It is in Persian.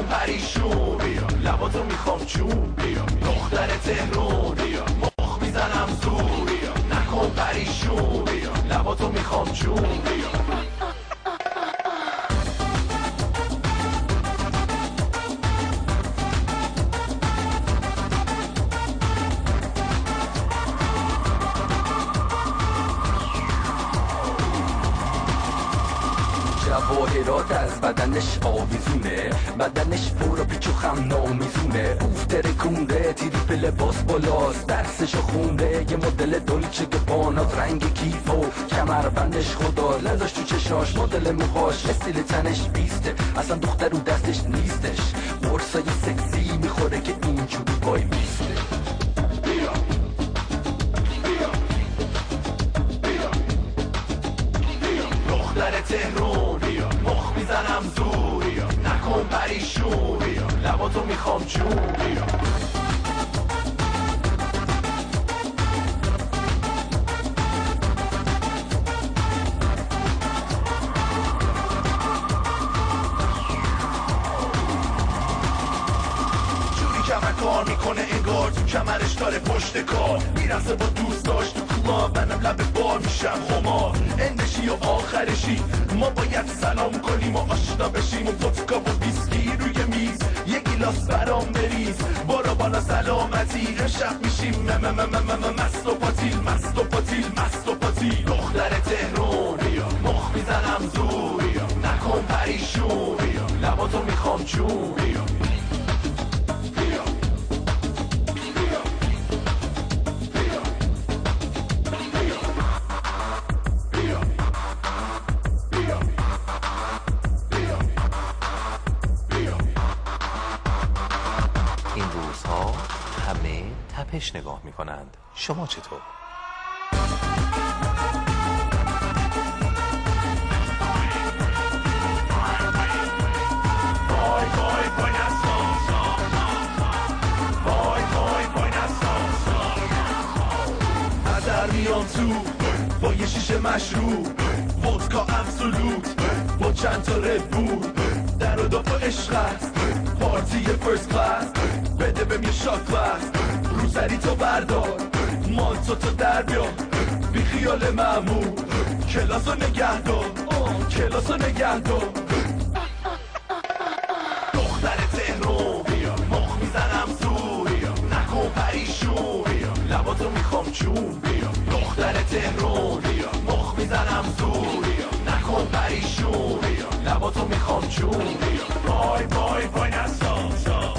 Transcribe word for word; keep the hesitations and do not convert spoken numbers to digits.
نکن پریشون بیا لباتو میخوام چون بیا دختر تهرون بیا مخ میزنم زور بیا نکن پریشون بیا لباتو میخوام چون بیا جواهرات از بدنش آویزونه بدنش برو پیچ و خم نامیزونه اوف ترکونده تریپ لباس بالاست درسشو خونده یه مدل دولچه گبانات رنگ کیف و کمربندش خدا لذاش تو چشاش مدل موهاش استیل تنش بیسته اصلا دختر رو دستش نیستش قرصای سکسی میخوره که اینجوری وای بیسته بیا بیا بیا بیا دختر تهرون بیا مخ میزنم زور بیا نکن پریشون بیا لباتو میخوام چون بیا کار میکنه انگار تو کمرش داره پشت کار میرسه با دوست داشت تو کلاب منم لب بار میشم خمار اندشی و آخرشی ما باید سلام کنیم و آشنا بشیم و ودکا و ویسکی روی میز یه گیلاس برام بریز برو بالا سلامتی امشب میشیم مست و پاتیل مست و پاتیل مست و پاتیل دختر تهرون بیا مخ میزنم زور بیا نکن پریشون بیا لباتو میخوام چون بیا تپش نگاه می کنند. شما چطور؟ وای وای وای نسا وای وای وای نسا نظر میام تو با یه شیشه مشروب ودکا ابسولوت با چند تا ربول در و داف عشق است پارتی فرست کلاس بده بهم یه شات گلاس روسری تو بردار مانتو تو در بیار بی خیال معمول کلاسو نگه دار کلاسو نگه دار دختر تهرون بیا مخ میزنم زور بیا نکن پریشون بیا لباتو میخوام چون بیا دختر تهرون بیا مخ میزنم زور بیا نکن پریشون بیا لباتو میخوام چون بیا وای وای وای نسا